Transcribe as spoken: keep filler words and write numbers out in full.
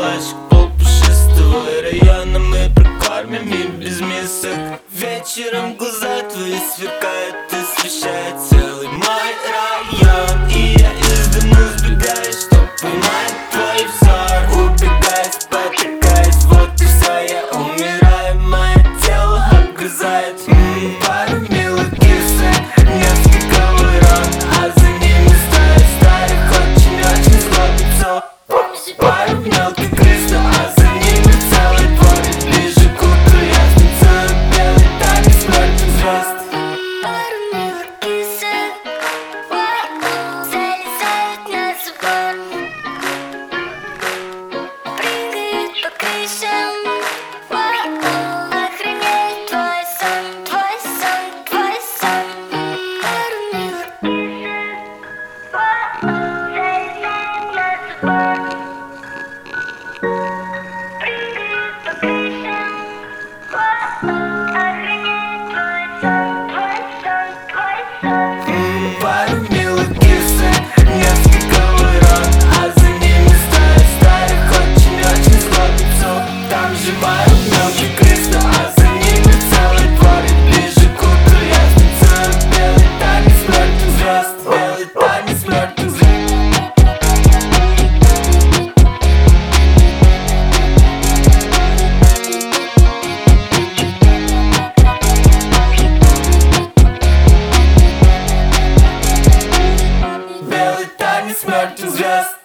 калачик, пол пушистого района. Мы прокормим и без мисок. Вечером глаза твои сверкают, освещает целый мой район. И я из дому сбегаю, чтоб поймать твой взор. Убегаю, спотыкаясь, вот и все, я умираю. Мое тело обгрызает м-м, пару милых кисок, несколько ворон, а за ними стая старых, очень-очень злобицов. Пару мелких крыс, а за ними целый двор. И ближе к утру я станцую белый танец мертвых звезд. Пару милых кисок, воу, залезают на забор, прыгают по крышам, воу, охраняют твой сон, твой сон, твой сон. Пару милых кисок, воу, залезают на забор, прыгают по крышам, воу, охраняют твой сон, твой сон, твой сон. М, Пару милых кисок, несколько ворон, а за ними стая старых, очень-очень злобицов. Там же пару мелких крыс, а за ними целый двор. И ближе к утру я станцую белый танец мертвых звезд. Белый танец мертвых звезд. Белый танец мертвых звезд.